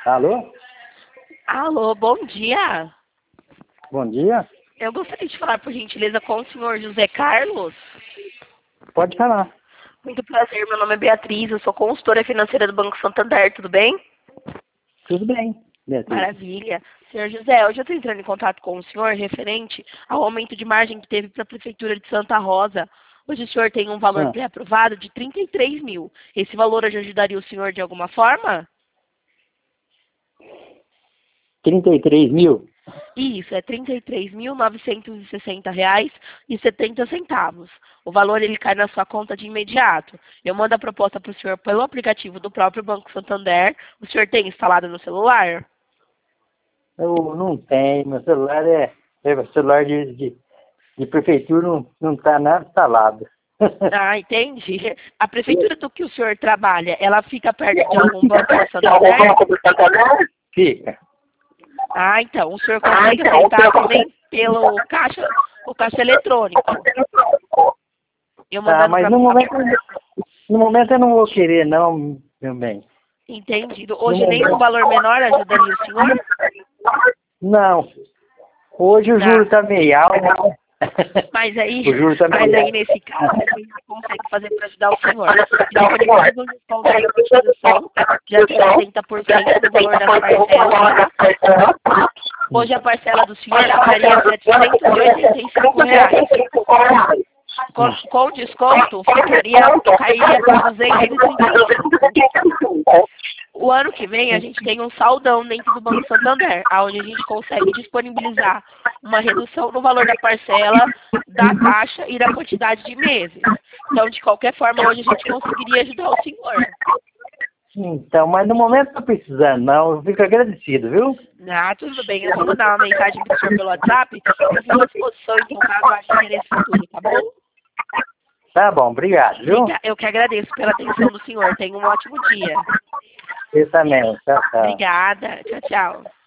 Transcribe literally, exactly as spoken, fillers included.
Alô? Alô, bom dia. Bom dia. Eu gostaria de falar, por gentileza, com o senhor José Carlos. Pode falar. Muito prazer, meu nome é Beatriz, eu sou consultora financeira do Banco Santander, tudo bem? Tudo bem, Beatriz. Maravilha. Senhor José, hoje eu estou entrando em contato com o senhor referente ao aumento de margem que teve para a Prefeitura de Santa Rosa. Hoje o senhor tem um valor Ah. pré-aprovado de trinta e três mil. Esse valor hoje ajudaria o senhor de alguma forma? trinta e três mil? Isso, é trinta e três mil novecentos e sessenta reais e setenta centavos. O valor ele cai na sua conta de imediato. Eu mando a proposta para o senhor pelo aplicativo do próprio Banco Santander. O senhor tem instalado no celular? Eu não tenho. Meu celular é, é celular de, de, de prefeitura, não, não tá nada instalado. Ah, entendi. A prefeitura do que o senhor trabalha, ela fica perto de algum banco do Santander? Fica. Ah, então, o senhor consegue aceitar também pelo caixa, o caixa eletrônico. Eu Ah, mandando mas pra... no momento, no momento eu não vou querer não, meu bem. Entendido. No Hoje nem um momento- valor menor ajudaria o senhor? Não. Hoje o Tá. juro tá meio alto. Mas aí, O juro tá mas meio aí alto. nesse caso, o que a gente consegue fazer para ajudar o senhor? Disponibiliza um desconto de utilização de até oitenta por cento do valor das parcelas, tá? Hoje a parcela do senhor ficaria setecentos e oitenta e cinco reais. Com, com desconto, ficaria, cairia para duzentos e trinta e cinco. O ano que vem a gente tem um saldão dentro do Banco Santander, onde a gente consegue disponibilizar uma redução no valor da parcela, da taxa e da quantidade de meses. Então, de qualquer forma, hoje a gente conseguiria ajudar o senhor. Então, mas no momento não tô precisando, não. Eu fico agradecido, viu? Ah, tudo bem. Eu vou mandar uma mensagem para o senhor pelo WhatsApp. Eu fico à disposição, então, caso haja interesse futuro, tá bom? Tá bom, obrigado, viu? Eu que agradeço pela atenção do senhor. Tenha um ótimo dia. Você também. Tchau, tchau. Obrigada. Tchau, tchau.